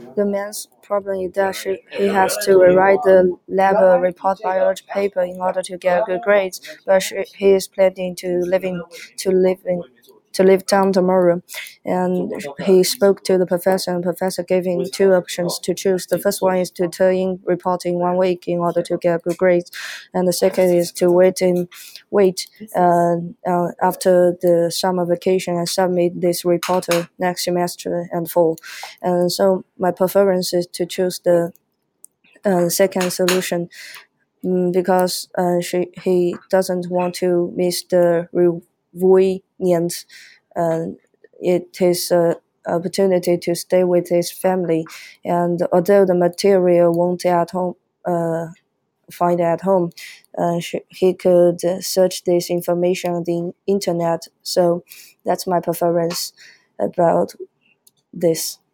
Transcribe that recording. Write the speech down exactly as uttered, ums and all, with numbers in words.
The man's problem is that she, he has to rewrite the lab report biology paper in order to get good grades, but she, he is planning to living to live in to leave town tomorrow. And he spoke to the professor, and the professor gave him two options to choose. The first one is to turn in report in one week in order to get good grades, and the second is to wait in wait uh, uh, after the summer vacation and submit this report next semester and fall. And so my preference is to choose the uh, second solution, um, because uh, she, he doesn't want to miss the reunion. Uh, it is an opportunity to stay with his family, and although the material won't at home, uh, find at home, uh, she, he could search this information on the internet. So that's my preference about this.